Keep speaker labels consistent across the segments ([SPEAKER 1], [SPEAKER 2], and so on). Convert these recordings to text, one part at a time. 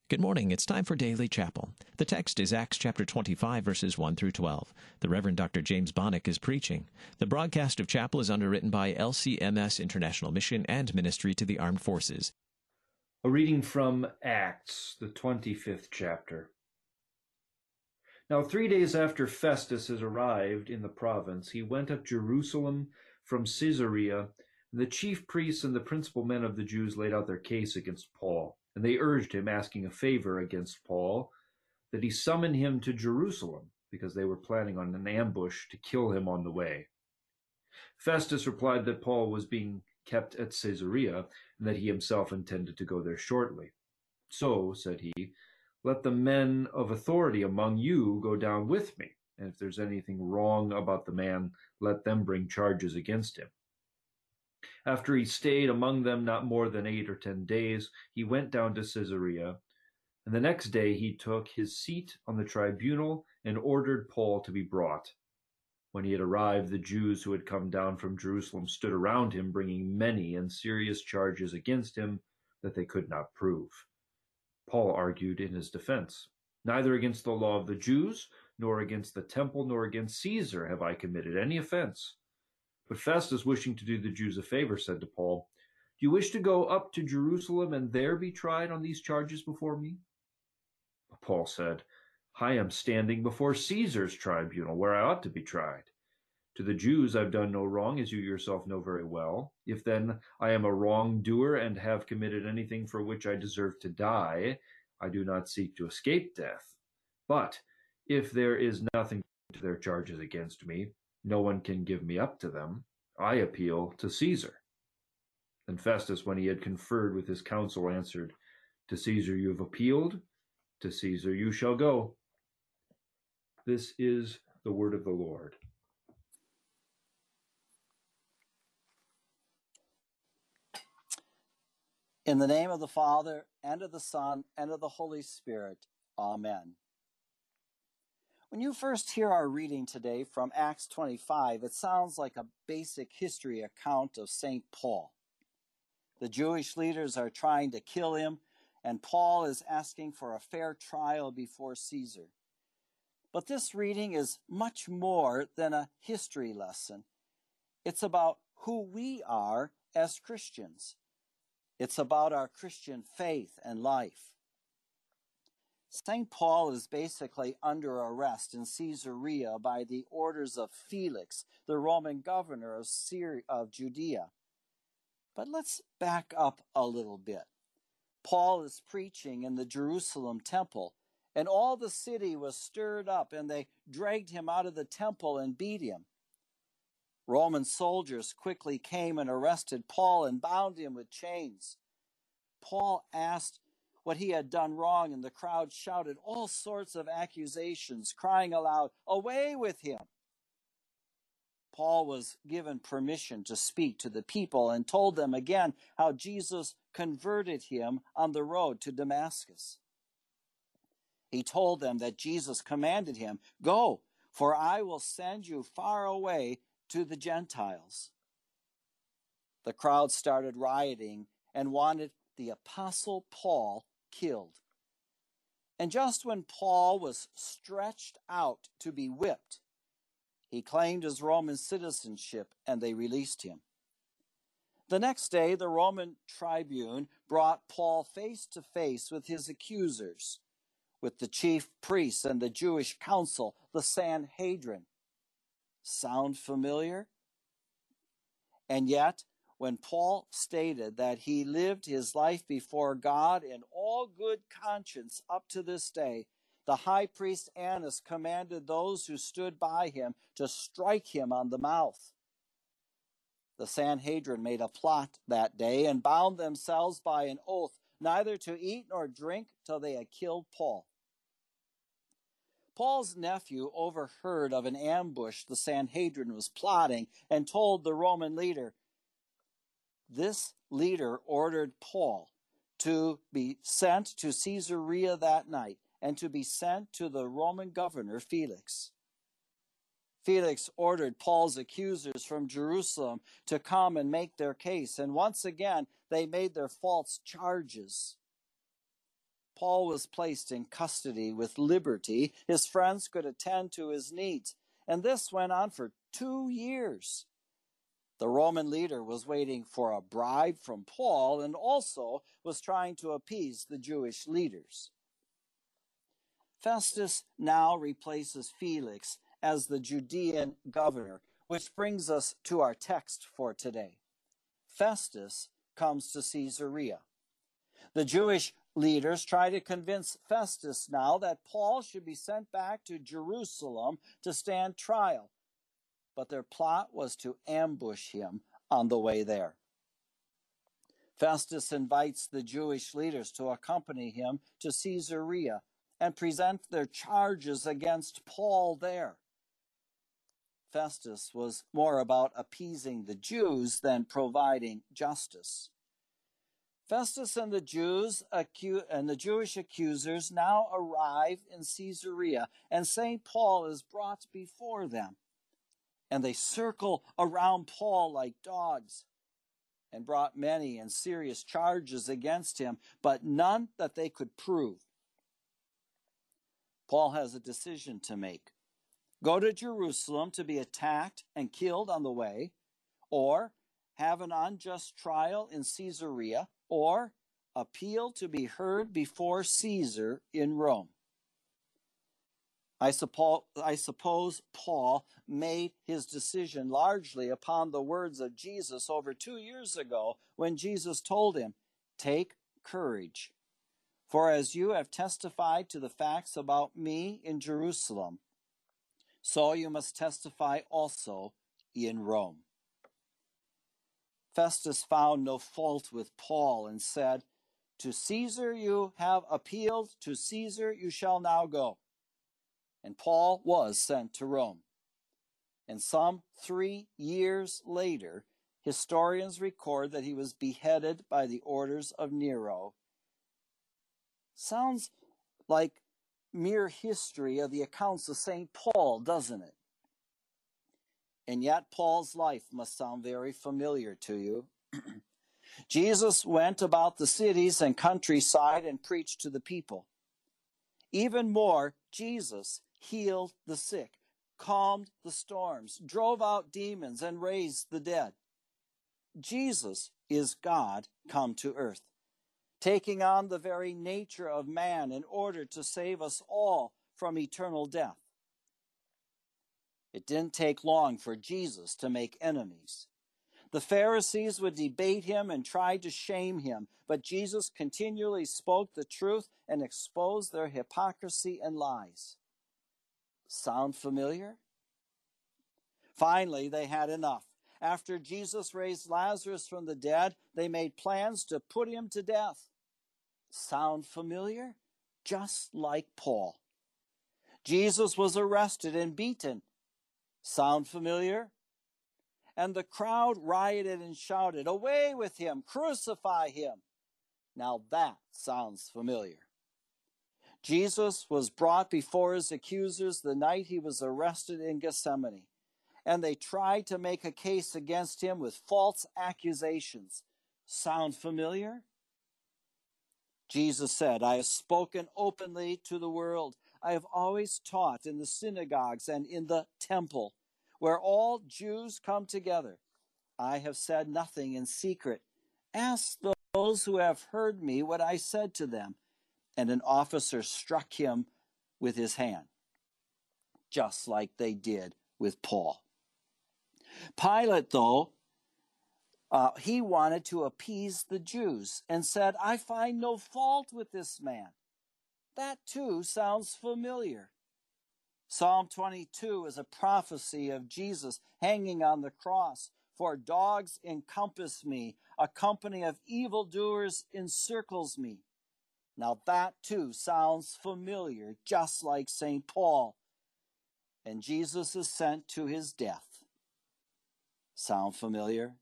[SPEAKER 1] Good morning. It's time for Daily Chapel. The text is Acts chapter 25, verses 1 through 12. The Reverend Dr. James Bonnick is preaching. The broadcast of chapel is underwritten by LCMS International Mission and Ministry to the Armed Forces.
[SPEAKER 2] A reading from Acts, the 25th chapter. Now 3 days after Festus had arrived in the province, he went up Jerusalem from Caesarea, and the chief priests and the principal men of the Jews laid out their case against Paul. And they urged him, asking a favor against Paul, that he summon him to Jerusalem, because they were planning on an ambush to kill him on the way. Festus replied that Paul was being kept at Caesarea, and that he himself intended to go there shortly. So, said he, let the men of authority among you go down with me, and if there's anything wrong about the man, let them bring charges against him. After he stayed among them not more than 8 or 10 days, he went down to Caesarea, and the next day he took his seat on the tribunal and ordered Paul to be brought. When he had arrived, the Jews who had come down from Jerusalem stood around him, bringing many and serious charges against him that they could not prove. Paul argued in his defense, "Neither against the law of the Jews, nor against the temple, nor against Caesar have I committed any offense." But Festus, wishing to do the Jews a favor, said to Paul, "Do you wish to go up to Jerusalem and there be tried on these charges before me?" But Paul said, "I am standing before Caesar's tribunal, where I ought to be tried. To the Jews I've done no wrong, as you yourself know very well. If then I am a wrongdoer and have committed anything for which I deserve to die, I do not seek to escape death. But if there is nothing to their charges against me, no one can give me up to them. I appeal to Caesar." Then Festus, when he had conferred with his council, answered, "To Caesar you have appealed, to Caesar you shall go." This is the word of the Lord.
[SPEAKER 3] In the name of the Father, and of the Son, and of the Holy Spirit. Amen. When you first hear our reading today from Acts 25, it sounds like a basic history account of St. Paul. The Jewish leaders are trying to kill him, and Paul is asking for a fair trial before Caesar. But this reading is much more than a history lesson. It's about who we are as Christians. It's about our Christian faith and life. St. Paul is basically under arrest in Caesarea by the orders of Felix, the Roman governor of Judea. But let's back up a little bit. Paul is preaching in the Jerusalem temple, and all the city was stirred up, and they dragged him out of the temple and beat him. Roman soldiers quickly came and arrested Paul and bound him with chains. Paul asked what he had done wrong, and the crowd shouted all sorts of accusations, crying aloud, "Away with him!" Paul was given permission to speak to the people and told them again how Jesus converted him on the road to Damascus. He told them that Jesus commanded him, "Go, for I will send you far away to the Gentiles." The crowd started rioting and wanted the Apostle Paul killed. And just when Paul was stretched out to be whipped, he claimed his Roman citizenship and they released him. The next day, the Roman tribune brought Paul face to face with his accusers, with the chief priests and the Jewish council, the Sanhedrin. Sound familiar? And yet, when Paul stated that he lived his life before God in all good conscience up to this day, the high priest Annas commanded those who stood by him to strike him on the mouth. The Sanhedrin made a plot that day and bound themselves by an oath neither to eat nor drink till they had killed Paul. Paul's nephew overheard of an ambush the Sanhedrin was plotting and told the Roman leader. This leader ordered Paul to be sent to Caesarea that night and to be sent to the Roman governor Felix. Felix ordered Paul's accusers from Jerusalem to come and make their case, and once again they made their false charges. Paul was placed in custody with liberty. His friends could attend to his needs. And this went on for 2 years. The Roman leader was waiting for a bribe from Paul and also was trying to appease the Jewish leaders. Festus now replaces Felix as the Judean governor, which brings us to our text for today. Festus comes to Caesarea. The Jewish leaders try to convince Festus now that Paul should be sent back to Jerusalem to stand trial, but their plot was to ambush him on the way there. Festus invites the Jewish leaders to accompany him to Caesarea and present their charges against Paul there. Festus was more about appeasing the Jews than providing justice. Festus and the Jews and the Jewish accusers now arrive in Caesarea, and St. Paul is brought before them. And they circle around Paul like dogs and brought many and serious charges against him, but none that they could prove. Paul has a decision to make. Go to Jerusalem to be attacked and killed on the way, or have an unjust trial in Caesarea, or appeal to be heard before Caesar in Rome. I suppose Paul made his decision largely upon the words of Jesus over 2 years ago when Jesus told him, "Take courage, for as you have testified to the facts about me in Jerusalem, so you must testify also in Rome." Festus found no fault with Paul and said, "To Caesar you have appealed, to Caesar you shall now go." And Paul was sent to Rome. And some 3 years later, historians record that he was beheaded by the orders of Nero. Sounds like mere history of the accounts of St. Paul, doesn't it? And yet Paul's life must sound very familiar to you. Jesus went about the cities and countryside and preached to the people. Even more, Jesus healed the sick, calmed the storms, drove out demons, and raised the dead. Jesus is God come to earth, taking on the very nature of man in order to save us all from eternal death. It didn't take long for Jesus to make enemies. The Pharisees would debate him and try to shame him, but Jesus continually spoke the truth and exposed their hypocrisy and lies. Sound familiar? Finally, they had enough. After Jesus raised Lazarus from the dead, they made plans to put him to death. Sound familiar? Just like Paul. Jesus was arrested and beaten. Sound familiar? And the crowd rioted and shouted, "Away with him! Crucify him!" Now that sounds familiar. Jesus was brought before his accusers the night he was arrested in Gethsemane, and they tried to make a case against him with false accusations. Sound familiar? Jesus said, "I have spoken openly to the world. I have always taught in the synagogues and in the temple, where all Jews come together. I have said nothing in secret. Ask those who have heard me what I said to them." And an officer struck him with his hand, just like they did with Paul. Pilate, though, he wanted to appease the Jews and said, "I find no fault with this man." That too sounds familiar. Psalm 22 is a prophecy of Jesus hanging on the cross. "For dogs encompass me, a company of evildoers encircles me." Now that too sounds familiar, just like St. Paul. And Jesus is sent to his death. Sound familiar?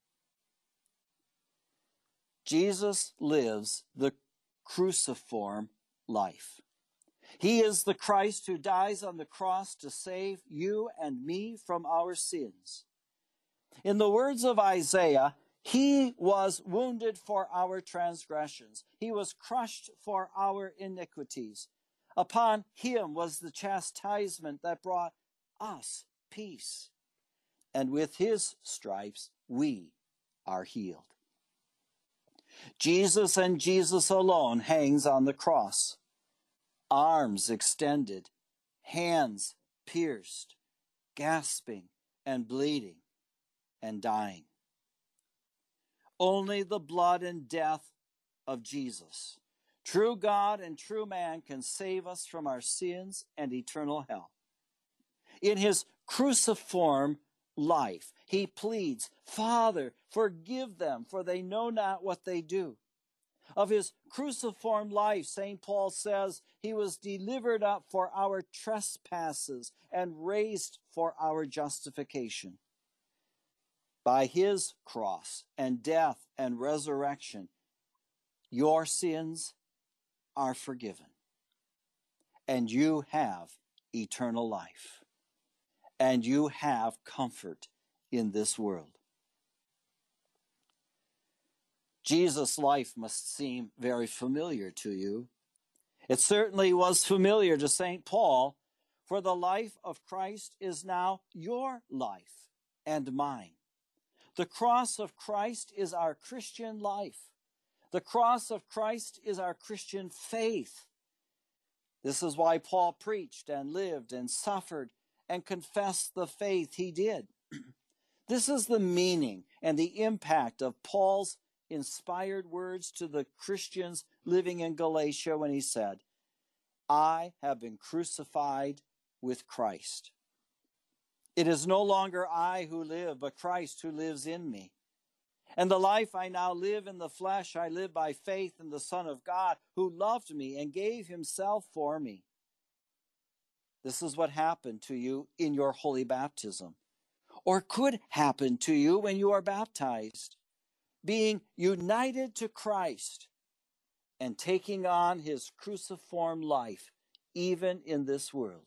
[SPEAKER 3] Jesus lives the cruciform life. He is the Christ who dies on the cross to save you and me from our sins. In the words of Isaiah, He was wounded for our transgressions. He was crushed for our iniquities. Upon him was the chastisement that brought us peace. And with his stripes, we are healed. Jesus and Jesus alone hangs on the cross, arms extended, hands pierced, gasping and bleeding and dying. Only the blood and death of Jesus, true God and true man, can save us from our sins and eternal hell. In his cruciform life, he pleads, Father, forgive them, for they know not what they do. Of his cruciform life, St. Paul says, he was delivered up for our trespasses and raised for our justification. By his cross and death and resurrection, your sins are forgiven, and you have eternal life, and you have comfort in this world. Jesus' life must seem very familiar to you. It certainly was familiar to St. Paul, for the life of Christ is now your life and mine. The cross of Christ is our Christian life. The cross of Christ is our Christian faith. This is why Paul preached and lived and suffered and confessed the faith he did. This is the meaning and the impact of Paul's inspired words to the Christians living in Galatia when he said, I have been crucified with Christ. It is no longer I who live, but Christ who lives in me. And the life I now live in the flesh, I live by faith in the Son of God, who loved me and gave himself for me. This is what happened to you in your holy baptism, or could happen to you when you are baptized, being united to Christ and taking on his cruciform life, even in this world.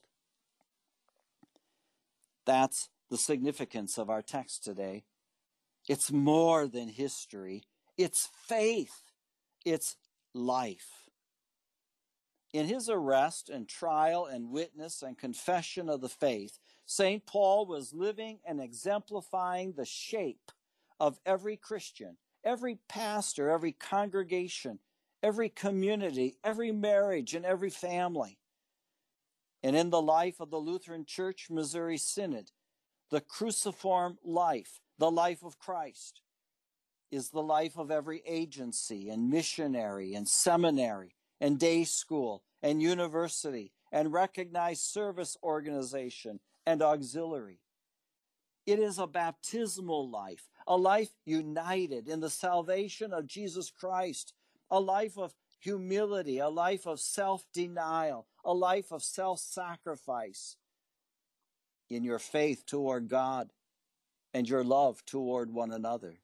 [SPEAKER 3] That's the significance of our text today. It's more than history. It's faith. It's life. In his arrest and trial and witness and confession of the faith, St. Paul was living and exemplifying the shape of every Christian, every pastor, every congregation, every community, every marriage, and every family. And in the life of the Lutheran Church Missouri Synod, the cruciform life, the life of Christ, is the life of every agency and missionary and seminary and day school and university and recognized service organization and auxiliary. It is a baptismal life, a life united in the salvation of Jesus Christ, a life of humility, a life of self-denial, a life of self-sacrifice in your faith toward God and your love toward one another.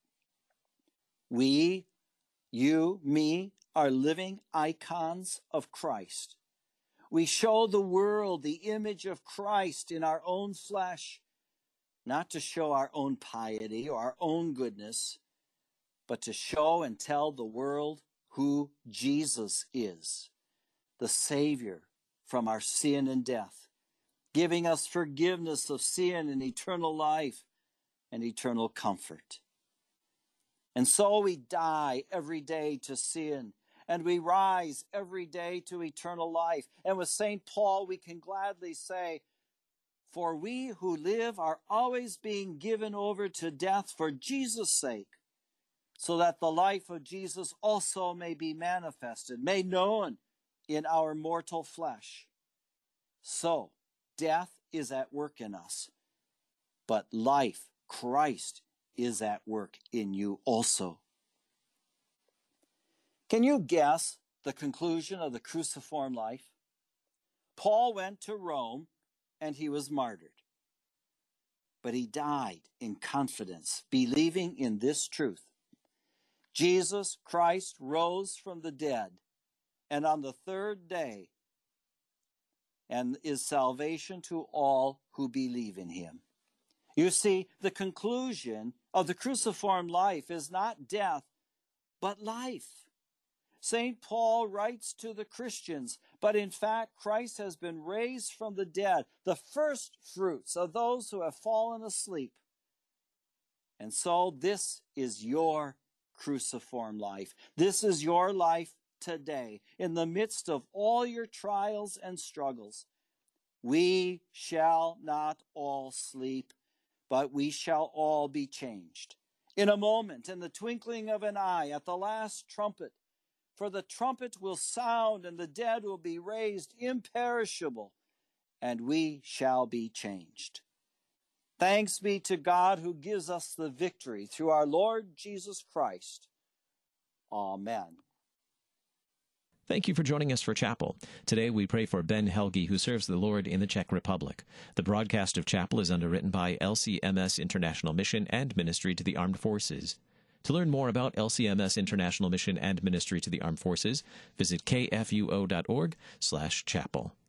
[SPEAKER 3] We, you, me, are living icons of Christ. We show the world the image of Christ in our own flesh, not to show our own piety or our own goodness, but to show and tell the world who Jesus is, the Savior from our sin and death, giving us forgiveness of sin and eternal life and eternal comfort. And so we die every day to sin, and we rise every day to eternal life. And with St. Paul, we can gladly say, for we who live are always being given over to death for Jesus' sake, so that the life of Jesus also may be manifested, made known in our mortal flesh. So, death is at work in us, but life, Christ, is at work in you also. Can you guess the conclusion of the cruciform life? Paul went to Rome and he was martyred. But he died in confidence, believing in this truth. Jesus Christ rose from the dead, and on the third day, and is salvation to all who believe in him. You see, the conclusion of the cruciform life is not death, but life. St. Paul writes to the Christians, but in fact, Christ has been raised from the dead, the first fruits of those who have fallen asleep. And so this is your cruciform life. This is your life today, in the midst of all your trials and struggles. We shall not all sleep, but we shall all be changed. In a moment, in the twinkling of an eye, at the last trumpet, for the trumpet will sound, and the dead will be raised imperishable, and we shall be changed. Thanks be to God who gives us the victory through our Lord Jesus Christ. Amen.
[SPEAKER 1] Thank you for joining us for Chapel. Today we pray for Ben Helge, who serves the Lord in the Czech Republic. The broadcast of Chapel is underwritten by LCMS International Mission and Ministry to the Armed Forces. To learn more about LCMS International Mission and Ministry to the Armed Forces, visit kfuo.org/chapel.